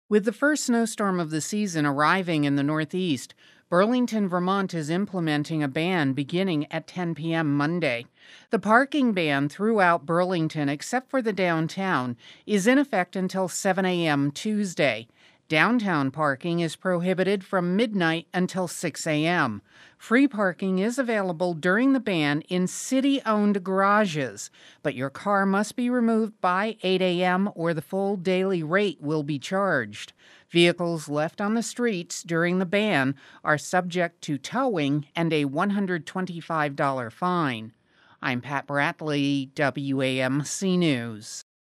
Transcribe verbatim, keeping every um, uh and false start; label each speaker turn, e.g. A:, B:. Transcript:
A: With the first snowstorm of the season arriving in the Northeast, Burlington, Vermont is implementing a ban beginning at ten p.m. Monday. The parking ban throughout Burlington, except for the downtown, is in effect until seven a.m. Tuesday. Downtown parking is prohibited from midnight until six a.m. Free parking is available during the ban in city-owned garages, but your car must be removed by eight a.m. or the full daily rate will be charged. Vehicles left on the streets during the ban are subject to towing and a one hundred twenty-five dollars fine. I'm Pat Bradley, W A M C News.